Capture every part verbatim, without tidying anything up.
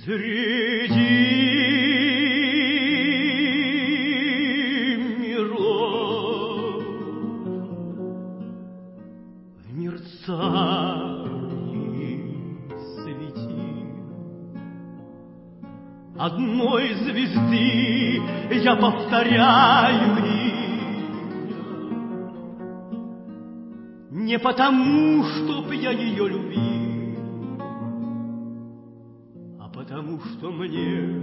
Среди миров в мерцании светил одной звезды я повторяю имя, не потому, чтоб я ее любил, а потому, что мне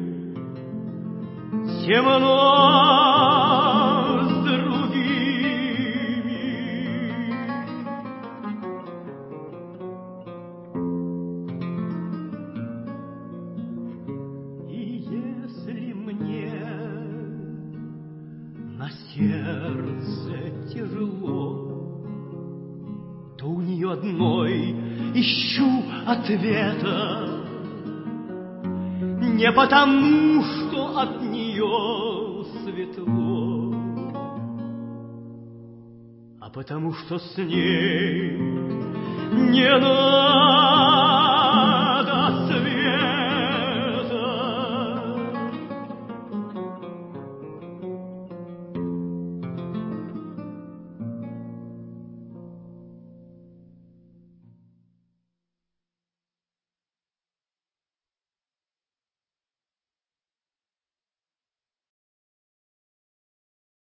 темно с другими. И если мне на сердце тяжело, то у нее одной ищу ответа. Не потому, что от нее светло, а потому, что с ней не надо.